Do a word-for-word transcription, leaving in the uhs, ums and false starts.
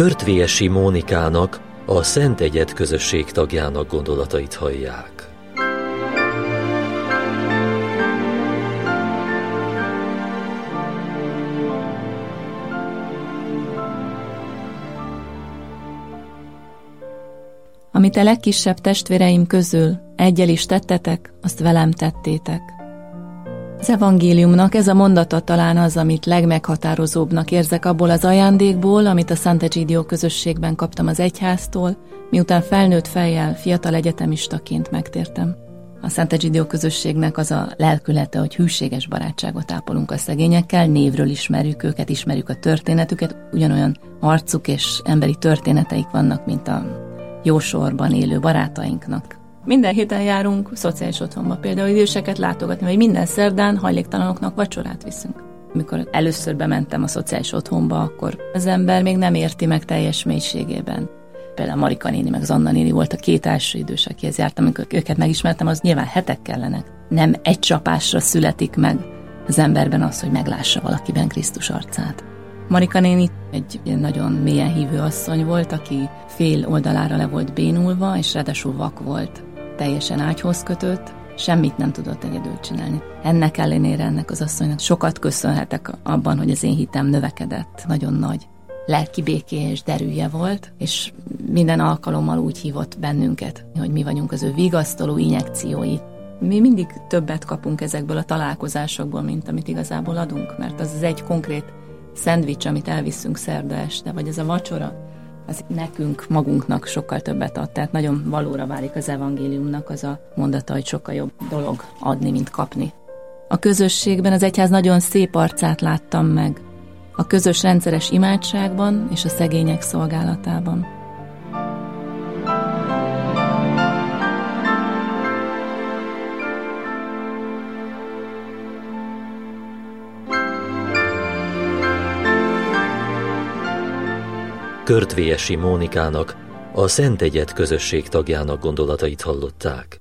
Körtvélyesi Mónikának, a Szent Egyed közösség tagjának gondolatait hallják. Amit a legkisebb testvéreim közül eggyel is tettetek, azt velem tettétek. Az evangéliumnak ez a mondata talán az, amit legmeghatározóbbnak érzek abból az ajándékból, amit a Sant'Egidio közösségben kaptam az egyháztól, miután felnőtt fejjel, fiatal egyetemistaként megtértem. A Sant'Egidio közösségnek az a lelkülete, hogy hűséges barátságot ápolunk a szegényekkel, névről ismerjük őket, ismerjük a történetüket, ugyanolyan arcuk és emberi történeteik vannak, mint a jósorban élő barátainknak. Minden héten járunk szociális otthonba, például időseket látogatni, vagy minden szerdán hajléktalanoknak vacsorát viszünk. Amikor először bementem a szociális otthonba, akkor az ember még nem érti meg teljes mélységében. Például Marika néni meg Zanna néni volt a két első idős, akihez jártam, amikor őket megismertem, az nyilván hetek kellenek. Nem egy csapásra születik meg az emberben az, hogy meglássa valakiben Krisztus arcát. Marika néni egy nagyon mélyen hívő asszony volt, aki fél oldalára le volt bénulva, és ráadásul vak volt. Teljesen ágyhoz kötött, semmit nem tudott egyedül csinálni. Ennek ellenére ennek az asszonynak sokat köszönhetek abban, hogy az én hitem növekedett. Nagyon nagy lelki békéje és derűje volt, és minden alkalommal úgy hívott bennünket, hogy mi vagyunk az ő vigasztaló injekciói. Mi mindig többet kapunk ezekből a találkozásokból, mint amit igazából adunk, mert az az egy konkrét szendvics, amit elviszünk szerda este, vagy ez a vacsora, az nekünk, magunknak sokkal többet ad. Tehát nagyon valóra válik az evangéliumnak az a mondata, hogy sokkal jobb dolog adni, mint kapni. A közösségben az egyház nagyon szép arcát láttam meg. A közös rendszeres imádságban és a szegények szolgálatában. Körtvélyesi Mónikának, a Szent Egyed közösség tagjának gondolatait hallották.